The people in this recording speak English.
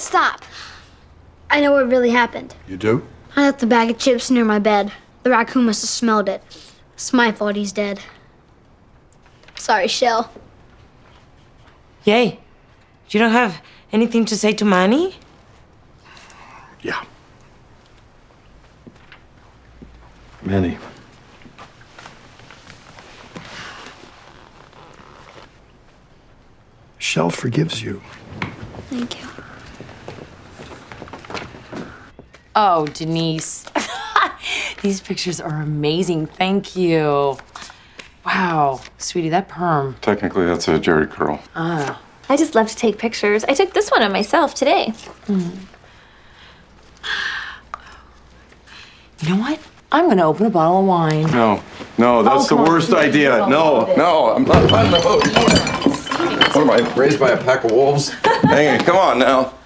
stop. I know what really happened. You do? I left a bag of chips near my bed. The raccoon must have smelled it. It's my fault he's dead. Sorry, Shell. Yay. You don't have anything to say to Manny? Yeah. Manny. Shell forgives you. Thank you. Oh, Denise. These pictures are amazing. Thank you. Wow. Sweetie, that perm. Technically, that's a Jerry curl. Ah. I just love to take pictures. I took this one of myself today. You know what? I'm going to open a bottle of wine. No, that's the worst idea. No, I'm not. What am I, raised by a pack of wolves? Hang on, come on now.